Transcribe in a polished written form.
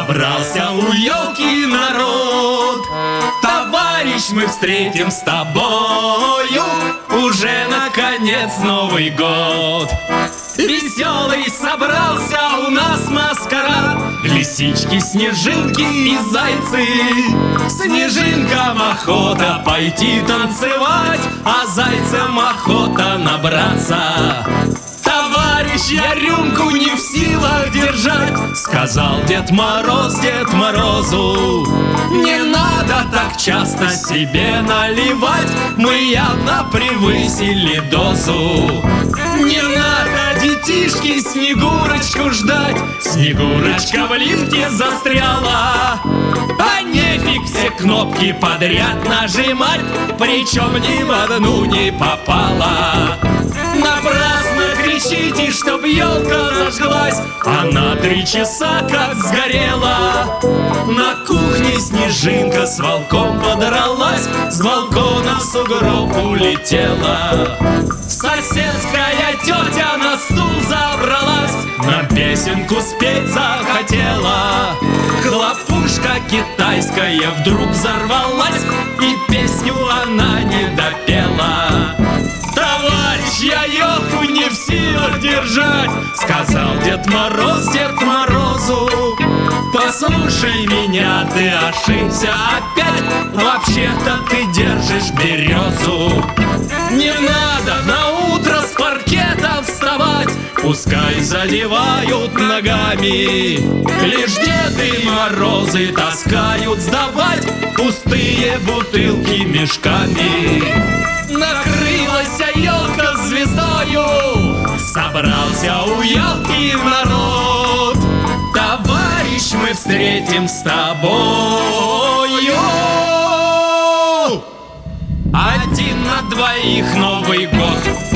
Собрался у елки народ. Товарищ, мы встретим с тобою уже наконец Новый год. Веселый собрался у нас маскарад. Лисички, снежинки и зайцы. Снежинкам охота пойти танцевать, а зайцам охота набраться. Товарищ, я рюмку не в силах держать, сказал Дед Мороз Дед Морозу. Не надо так часто себе наливать, мы явно превысили дозу. Не надо, детишки, Снегурочку ждать, Снегурочка в лифте застряла. А нефиг все кнопки подряд нажимать, причем ни в одну не попала. Напрасно кричите, чтоб елка зажглась, она 3 часа как сгорела. На кухне Снежинка с волком подралась, с балкона в сугроб улетела. Соседская тетя на стул забралась, на песенку спеть захотела. Хлопушка китайская вдруг взорвалась, и песню она не допела. Товарищ, я елку не в силах держать, сказал Дед Мороз Дед Морозу. Послушай меня, ты ошибся опять, вообще-то ты держишь березу. Не надо на утро с паркета вставать, пускай задевают ногами. Лишь Деды Морозы таскают сдавать пустые бутылки мешками. Накрылась елка звездою, собрался у елки народ. Товарищ, мы встретим с тобою 1 на 2 Новый год.